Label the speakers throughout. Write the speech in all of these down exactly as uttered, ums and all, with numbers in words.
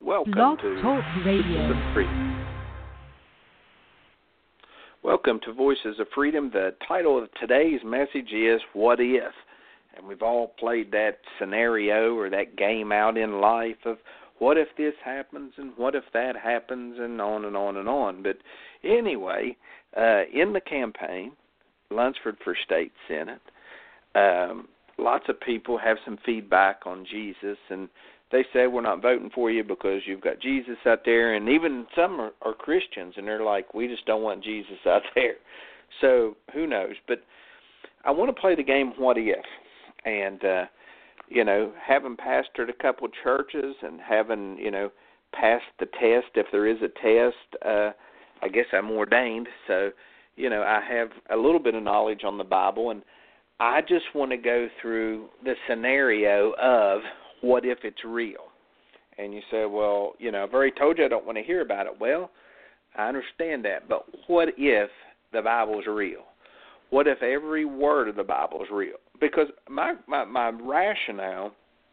Speaker 1: Welcome
Speaker 2: Blog
Speaker 1: to
Speaker 2: Talk Radio.
Speaker 1: Voices of Freedom. Welcome to Voices of Freedom. The title of today's message is What If? And we've all played that scenario or that game out in life of what if this happens and what if that happens and on and on and on. But anyway, uh, in the campaign, Lunsford for State Senate, um, lots of people have some feedback on Jesus, and they say, we're not voting for you because you've got Jesus out there, and even some are, are Christians, and they're like, we just don't want Jesus out there. So who knows? But I want to play the game What If? And, uh, you know, having pastored a couple churches and having, you know, passed the test, if there is a test, uh, I guess I'm ordained. So, you know, I have a little bit of knowledge on the Bible, and I just want to go through the scenario of what if it's real? And you say, well, you know, I've already told you I don't want to hear about it. Well, I understand that, but what if the Bible is real? What if every word of the Bible is real? Because my, my, my rationale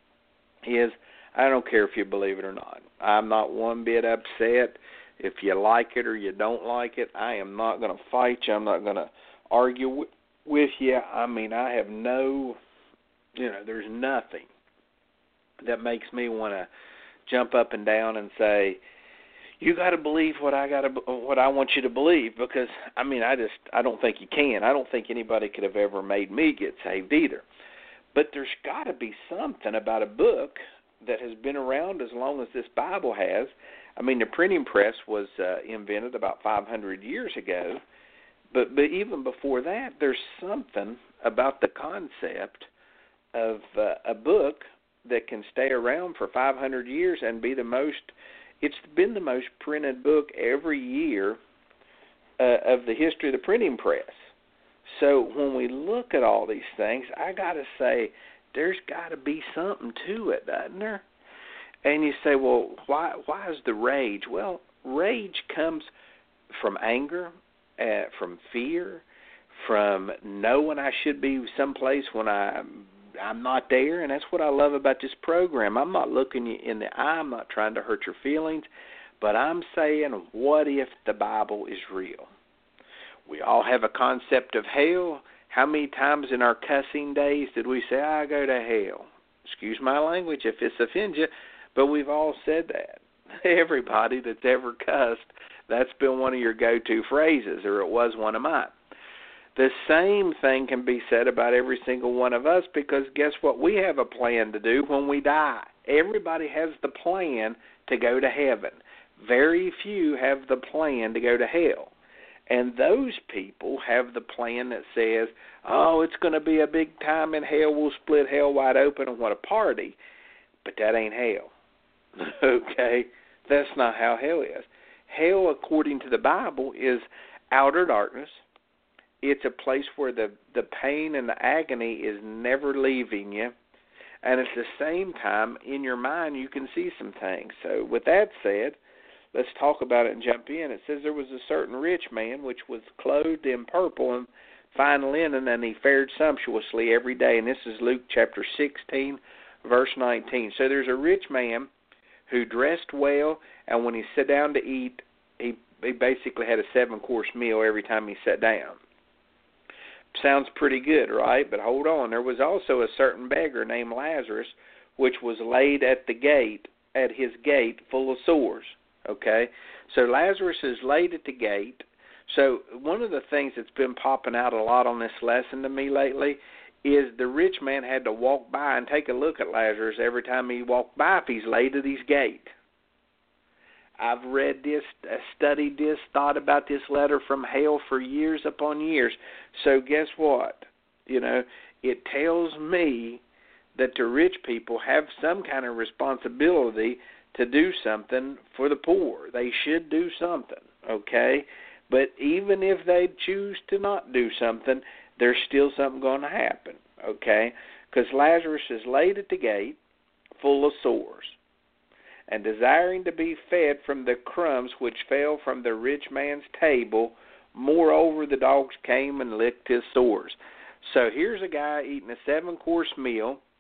Speaker 1: is I don't care if you believe it or not. I'm not one bit upset if you like it or you don't like it. I am not going to fight you. I'm not going to argue w- with you. I mean, I have no, you know, there's nothing that makes me want to jump up and down and say, you got to believe what I got to, what I want you to believe, because I mean, I just, I don't think you can. I don't think anybody could have ever made me get saved either. But there's got to be something about a book that has been around as long as this Bible has. I mean, the printing press was uh, invented about five hundred years ago, but but even before that, there's something about the concept of uh, a book that can stay around for five hundred years and be the most, it's been the most printed book every year uh, of the history of the printing press. So when we look at all these things, I got to say, there's got to be something to it, doesn't there? And you say, well, why why is the rage? Well, rage comes from anger, uh, from fear, from knowing I should be someplace when I I'm not there, and that's what I love about this program. I'm not looking you in the eye. I'm not trying to hurt your feelings, but I'm saying, what if the Bible is real? We all have a concept of hell. How many times in our cussing days did we say, I go to hell? Excuse my language if this offends you, but we've all said that. Everybody that's ever cussed, that's been one of your go-to phrases, or it was one of mine. The same thing can be said about every single one of us, because guess what? We have a plan to do when we die. Everybody has the plan to go to heaven. Very few have the plan to go to hell. And those people have the plan that says, oh, it's going to be a big time in hell. We'll split hell wide open and what a party. But that ain't hell. Okay? That's not how hell is. Hell, according to the Bible, is outer darkness. It's a place where the, the pain and the agony is never leaving you. And at the same time, in your mind, you can see some things. So with that said, let's talk about it and jump in. It says there was a certain rich man which was clothed in purple and fine linen, and he fared sumptuously every day. And this is Luke chapter sixteen, verse nineteen. So there's a rich man who dressed well, and when he sat down to eat, he, he basically had a seven-course meal every time he sat down. Sounds pretty good, right? But hold on. There was also a certain beggar named Lazarus, which was laid at the gate, at his gate, full of sores. Okay? So Lazarus is laid at the gate. So one of the things that's been popping out a lot on this lesson to me lately is the rich man had to walk by and take a look at Lazarus every time he walked by if he's laid at his gate. I've read this, studied this, thought about this letter from hell for years upon years. So guess what? You know, it tells me that the rich people have some kind of responsibility to do something for the poor. They should do something, okay? But even if they choose to not do something, there's still something going to happen, okay? Because Lazarus is laid at the gate full of sores, and desiring to be fed from the crumbs which fell from the rich man's table, moreover the dogs came and licked his sores. So here's a guy eating a seven-course meal,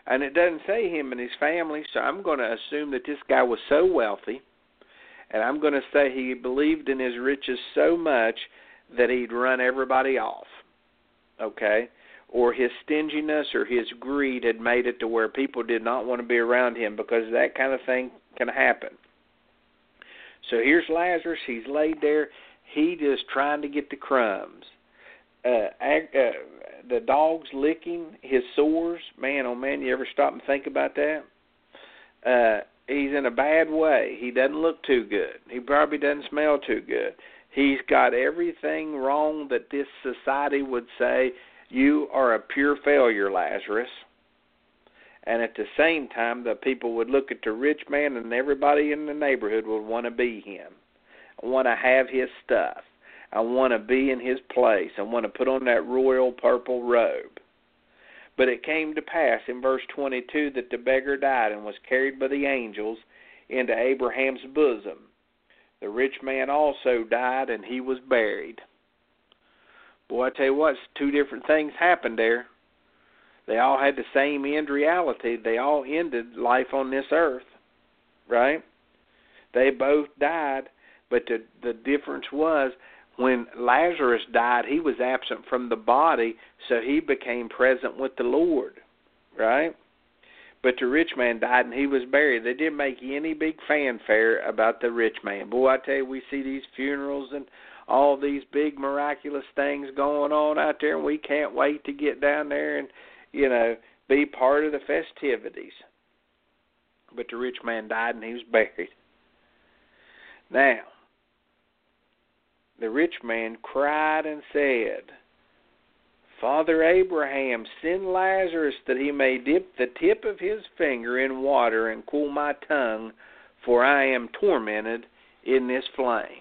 Speaker 1: And it doesn't say him and his family, so I'm going to assume that this guy was so wealthy, and I'm going to say he believed in his riches so much that he'd run everybody off, okay? Or his stinginess or his greed had made it to where people did not want to be around him, because that kind of thing can happen. So here's Lazarus. He's laid there. He just trying to get the crumbs. Uh, ag- uh, the dog's licking his sores. Man, oh man, you ever stop and think about that? Uh, he's in a bad way. He doesn't look too good. He probably doesn't smell too good. He's got everything wrong that this society would say, you are a pure failure, Lazarus. And at the same time, the people would look at the rich man, and everybody in the neighborhood would want to be him. I want to have his stuff. I want to be in his place. I want to put on that royal purple robe. But it came to pass in verse twenty-two that the beggar died and was carried by the angels into Abraham's bosom. The rich man also died, and he was buried. Boy, I tell you what, two different things happened there. They all had the same end reality. They all ended life on this earth, right? They both died, but the, the difference was when Lazarus died, he was absent from the body, so he became present with the Lord, right? But the rich man died and he was buried. They didn't make any big fanfare about the rich man. Boy, I tell you, we see these funerals and all these big miraculous things going on out there, and we can't wait to get down there and, you know, be part of the festivities. But the rich man died and he was buried. Now, the rich man cried and said, Father Abraham, send Lazarus that he may dip the tip of his finger in water and cool my tongue, for I am tormented in this flame.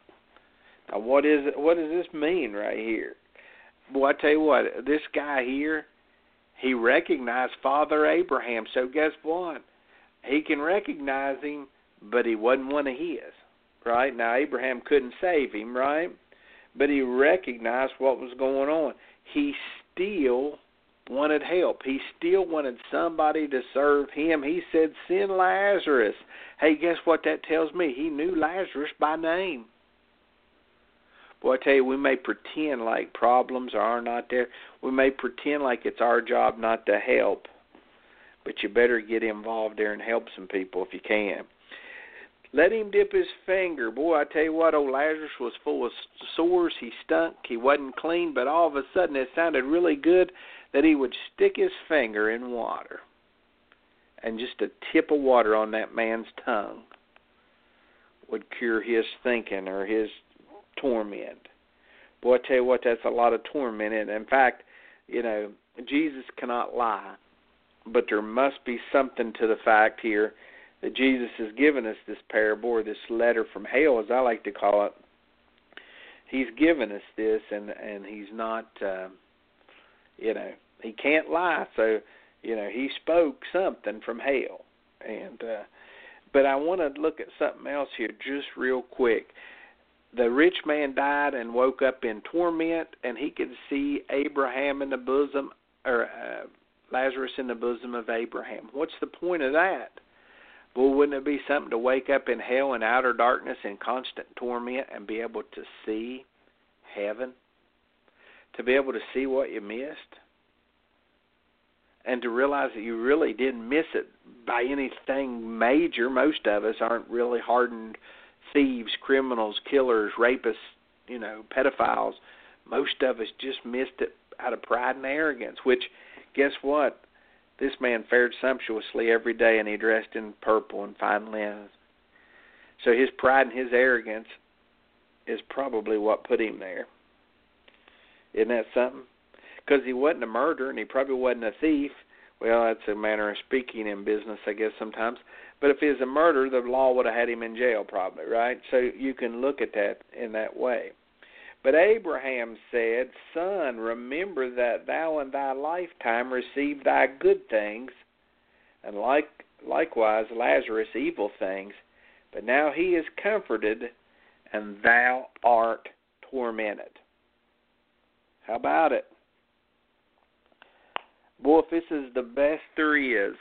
Speaker 1: Now, what is it, what does this mean right here? Boy, I tell you what, this guy here, he recognized Father Abraham. So guess what? He can recognize him, but he wasn't one of his, right? Now, Abraham couldn't save him, right? But he recognized what was going on. He still wanted help. He still wanted somebody to serve him. He said, send Lazarus. Hey, guess what that tells me? He knew Lazarus by name. Boy, I tell you, we may pretend like problems are not there. We may pretend like it's our job not to help. But you better get involved there and help some people if you can. Let him dip his finger. Boy, I tell you what, old Lazarus was full of sores. He stunk. He wasn't clean. But all of a sudden it sounded really good that he would stick his finger in water. And just a tip of water on that man's tongue would cure his thinking or his torment. Boy, I tell you what, that's a lot of torment. And in fact, you know, Jesus cannot lie. But there must be something to the fact here that Jesus has given us this parable, or this letter from hell, as I like to call it. He's given us this, and, and he's not, uh, you know, he can't lie. So, you know, he spoke something from hell. And uh, but I want to look at something else here just real quick. The rich man died and woke up in torment, and he could see Abraham in the bosom, or uh, Lazarus in the bosom of Abraham. What's the point of that? Well, wouldn't it be something to wake up in hell and outer darkness in constant torment and be able to see heaven? To be able to see what you missed? And to realize that you really didn't miss it by anything major. Most of us aren't really hardened thieves, criminals, killers, rapists, you know, pedophiles. Most of us just missed it out of pride and arrogance, which, guess what? This man fared sumptuously every day, and he dressed in purple and fine linen. So his pride and his arrogance is probably what put him there. Isn't that something? Because he wasn't a murderer, and he probably wasn't a thief. Well, that's a manner of speaking in business, I guess, sometimes. But if he was a murderer, the law would have had him in jail probably, right? So you can look at that in that way. But Abraham said, Son, remember that thou in thy lifetime received thy good things, and like likewise Lazarus evil things. But now he is comforted, and thou art tormented. How about it? Boy, if this is the best there is,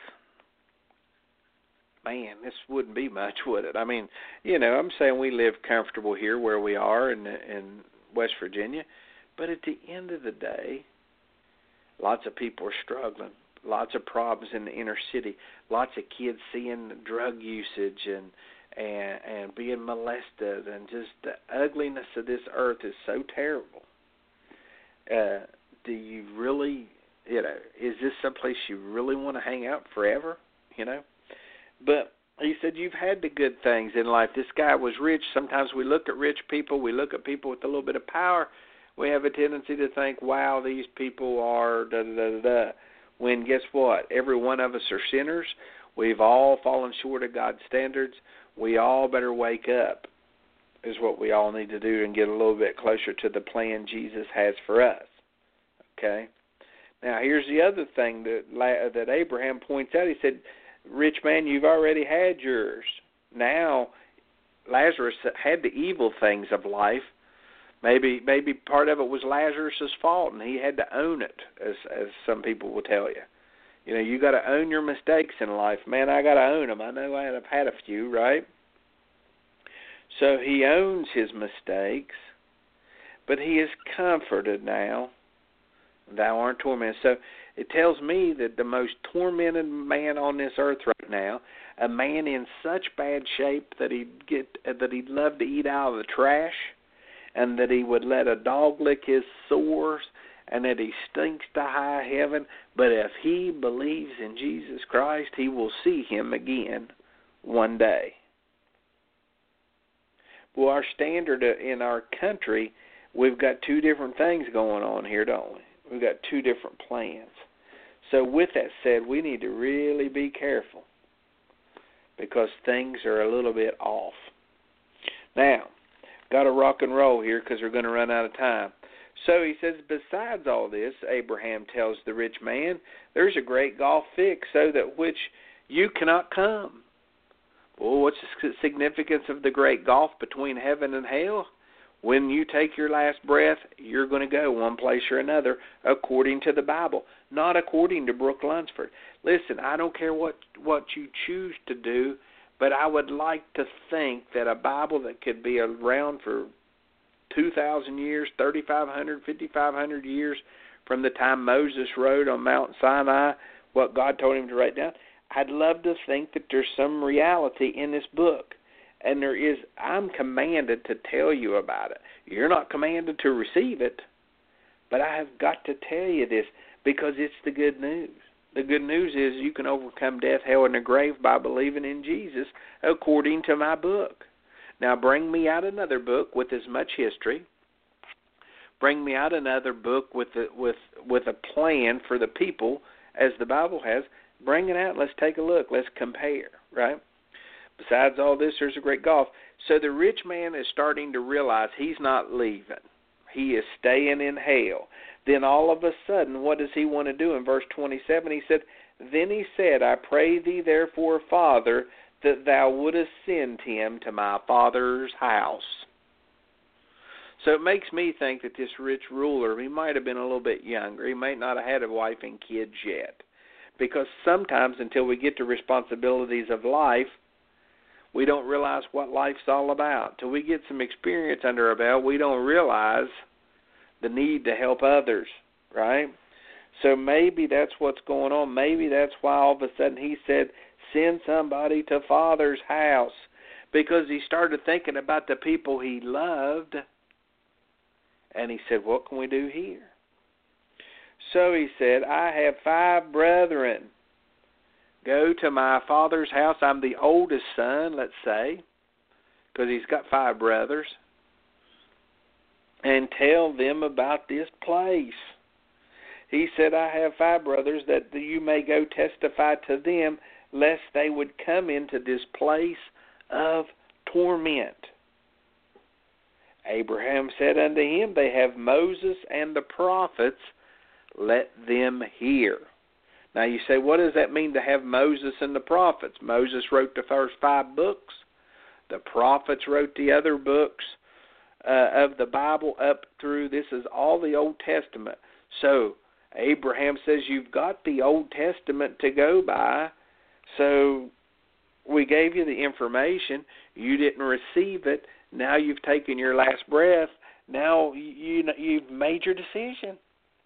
Speaker 1: man, this wouldn't be much, would it? I mean, you know, I'm saying we live comfortable here where we are in, in West Virginia, but at the end of the day, lots of people are struggling. Lots of problems in the inner city. Lots of kids seeing drug usage and and and being molested, and just the ugliness of this earth is so terrible. Uh, do you really, you know, is this someplace you really want to hang out forever? You know, but he said you've had the good things in life. This guy was rich. Sometimes we look at rich people. We look at people with a little bit of power. We have a tendency to think, wow, these people are da da da da. When, guess what? Every one of us are sinners. We've all fallen short of God's standards. We all better wake up is what we all need to do and get a little bit closer to the plan Jesus has for us. Okay? Now, here's the other thing that that Abraham points out. He said, rich man, you've already had yours. Now, Lazarus had the evil things of life. Maybe maybe part of it was Lazarus' fault, and he had to own it, as as some people will tell you. You know, you got to own your mistakes in life. Man, I got to own them. I know I've had a few, right? So he owns his mistakes, but he is comforted now. Thou art tormented. So it tells me that the most tormented man on this earth right now, a man in such bad shape that he'd get that he'd love to eat out of the trash, and that he would let a dog lick his sores, and that he stinks to high heaven. But if he believes in Jesus Christ, he will see him again one day. Well, our standard in our country, we've got two different things going on here, don't we? We've got two different plans. So with that said, we need to really be careful because things are a little bit off. Now, got to rock and roll here because we're going to run out of time. So he says, besides all this, Abraham tells the rich man, there's a great gulf fixed so that which you cannot come. Well, what's the significance of the great gulf between heaven and hell? When you take your last breath, you're going to go one place or another according to the Bible, not according to Brooke Lunsford. Listen, I don't care what, what you choose to do, but I would like to think that a Bible that could be around for two thousand years, thirty-five hundred, fifty-five hundred years from the time Moses wrote on Mount Sinai what God told him to write down, I'd love to think that there's some reality in this book. And there is, I'm commanded to tell you about it. You're not commanded to receive it, but I have got to tell you this because it's the good news. The good news is you can overcome death, hell, and the grave by believing in Jesus according to my book. Now bring me out another book with as much history. Bring me out another book with a, with with a plan for the people as the Bible has. Bring it out. Let's take a look. Let's compare, right? Besides all this, there's a great gulf. So the rich man is starting to realize he's not leaving. He is staying in hell. Then all of a sudden, what does he want to do? In verse twenty-seven, he said, Then he said, I pray thee therefore, Father, that thou wouldest send him to my father's house. So it makes me think that this rich ruler, he might have been a little bit younger. He might not have had a wife and kids yet. Because sometimes until we get to responsibilities of life, we don't realize what life's all about. Till we get some experience under our belt, we don't realize the need to help others, right? So maybe that's what's going on. Maybe that's why all of a sudden he said, send somebody to Father's house. Because he started thinking about the people he loved. And he said, what can we do here? So he said, I have five brethren. Go to my father's house. I'm the oldest son, let's say, because he's got five brothers. And tell them about this place. He said, I have five brothers, that you may go testify to them, lest they would come into this place of torment. Abraham said unto him, they have Moses and the prophets, let them hear. Now you say, what does that mean to have Moses and the prophets? Moses wrote the first five books. The prophets wrote the other books uh, of the Bible up through, this is all the Old Testament. So Abraham says, you've got the Old Testament to go by, so we gave you the information. You didn't receive it. Now you've taken your last breath. Now you, you've made your decision.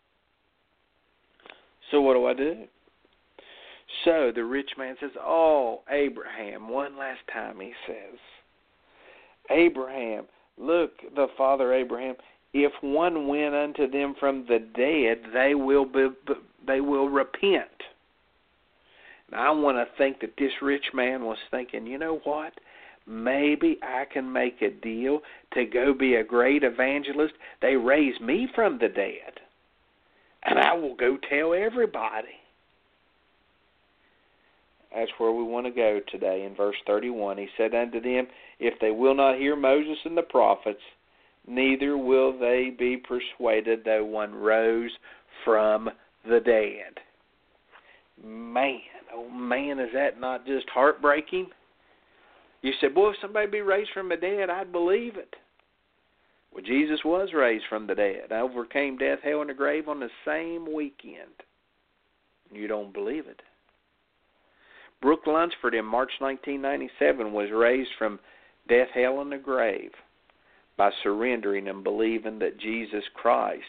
Speaker 1: So what do I do? So the rich man says, oh, Abraham, one last time he says, Abraham, look, the father Abraham, if one went unto them from the dead, they will be, they will repent. And I want to think that this rich man was thinking, you know what? Maybe I can make a deal to go be a great evangelist. They raise me from the dead, and I will go tell everybody. That's where we want to go today in verse thirty-one. He said unto them, if they will not hear Moses and the prophets, neither will they be persuaded though one rose from the dead. Man, oh man, is that not just heartbreaking? You said, boy, if somebody be raised from the dead, I'd believe it. Well, Jesus was raised from the dead. Overcame death, hell, and the grave on the same weekend. You don't believe it. Brooke Lunsford in March nineteen ninety-seven was raised from death, hell, and the grave by surrendering and believing that Jesus Christ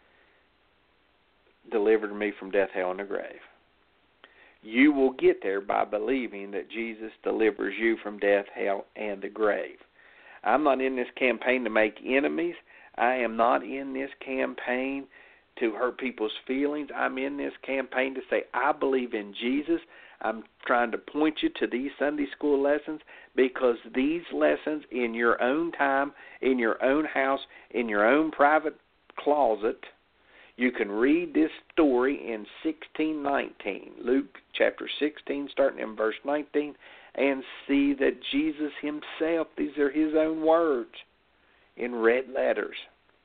Speaker 1: delivered me from death, hell, and the grave. You will get there by believing that Jesus delivers you from death, hell, and the grave. I'm not in this campaign to make enemies. I am not in this campaign to hurt people's feelings. I'm in this campaign to say, I believe in Jesus. I'm trying to point you to these Sunday school lessons because these lessons in your own time, in your own house, in your own private closet, you can read this story in sixteen nineteen, Luke chapter sixteen, starting in verse nineteen, and see that Jesus himself, these are his own words in red letters.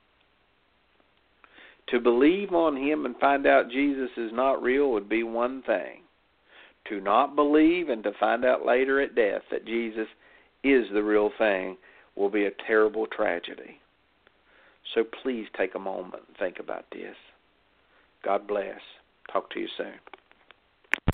Speaker 1: To believe on him and find out Jesus is not real would be one thing. To not believe and to find out later at death that Jesus is the real thing will be a terrible tragedy. So please take a moment and think about this. God bless. Talk to you soon.